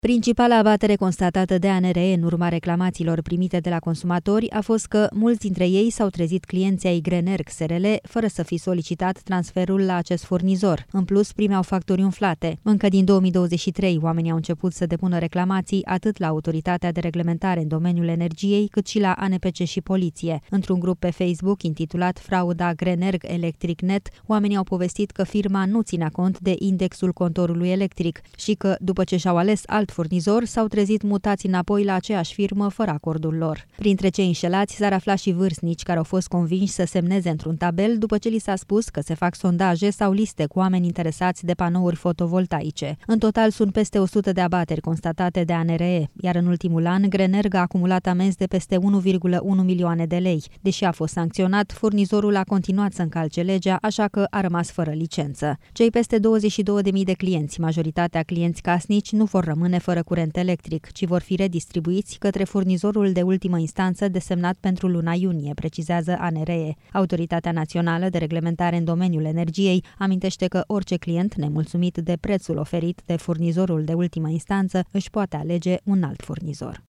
Principala abatere constatată de ANRE în urma reclamațiilor primite de la consumatori a fost că mulți dintre ei s-au trezit clienții ai Grenerg SRL fără să fi solicitat transferul la acest furnizor. În plus, primeau facturi umflate. Încă din 2023, oamenii au început să depună reclamații atât la Autoritatea de Reglementare în domeniul energiei, cât și la ANPC și poliție. Într-un grup pe Facebook intitulat Frauda Grenerg Electric Net, oamenii au povestit că firma nu ținea cont de indexul contorului electric și că, după ce și-au ales alt furnizor, s-au trezit mutați înapoi la aceeași firmă fără acordul lor. Printre cei înșelați s-ar afla și vârstnici care au fost convinși să semneze într-un tabel după ce li s-a spus că se fac sondaje sau liste cu oameni interesați de panouri fotovoltaice. În total sunt peste 100 de abateri constatate de ANRE, iar în ultimul an Grenerg a acumulat amenzi de peste 1,1 milioane de lei. Deși a fost sancționat, furnizorul a continuat să încalce legea, așa că a rămas fără licență. Cei peste 22.000 de clienți, majoritatea clienți casnici, nu vor rămâne fără curent electric, ci vor fi redistribuiți către furnizorul de ultimă instanță desemnat pentru luna iunie, precizează ANRE. Autoritatea Națională de Reglementare în domeniul energiei amintește că orice client nemulțumit de prețul oferit de furnizorul de ultimă instanță își poate alege un alt furnizor.